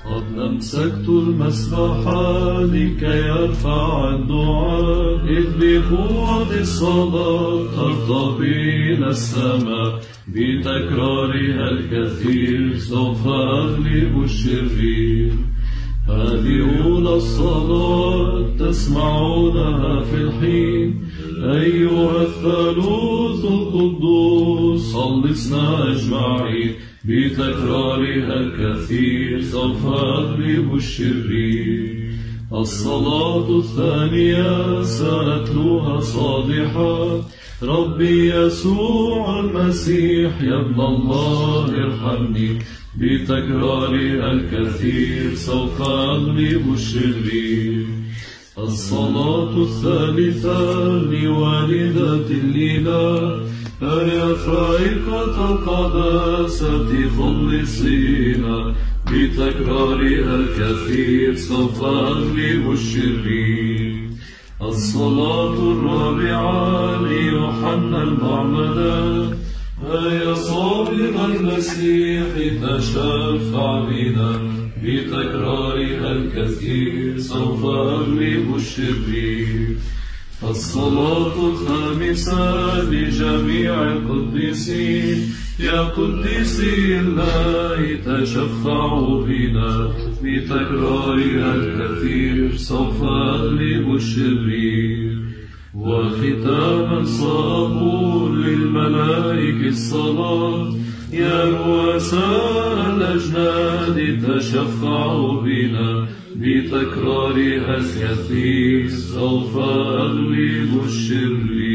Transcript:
قد أمسكت المسبحة لكي أرفع الدعاء، إذ بقوة الصلاة ترتقي إلى السماء، بتكرارها الكثير سوف أغلب الشرير. هذه أولى الصلاة تسمعونها في الحين، أيها الثالوث القدوس خلصنا أجمعين، بتكرارها الكثير سوف أغلب الشرير. الصلاة الثانية سأتلوها صادحة، ربي يسوع المسيح يا ابن الله ارحمني، بتكرارها الكثير سوف أغلب الشرير. الصلاة الثالثة لوالدة الإله، يا فائقة القداسة خلصينا، بتكرارها الكثير سوف أغلب الشرير. الصلاة الرابعة ليوحنا المعمدان، يا صابر المسيح تشفع بنا، بتكرارها الكثير سوف أغلب الشرير. الصلاة الخامسة لجميع القديسين، يا قديسي الله تشفعوا بنا، بتكرارها الكثير سوف أغلب الشرير. وختاما صابوا للملائكة الصلاة، يا رؤساء الأجناد تشفعوا بنا، بتكرارها الكثير سوف أغلب الشرير.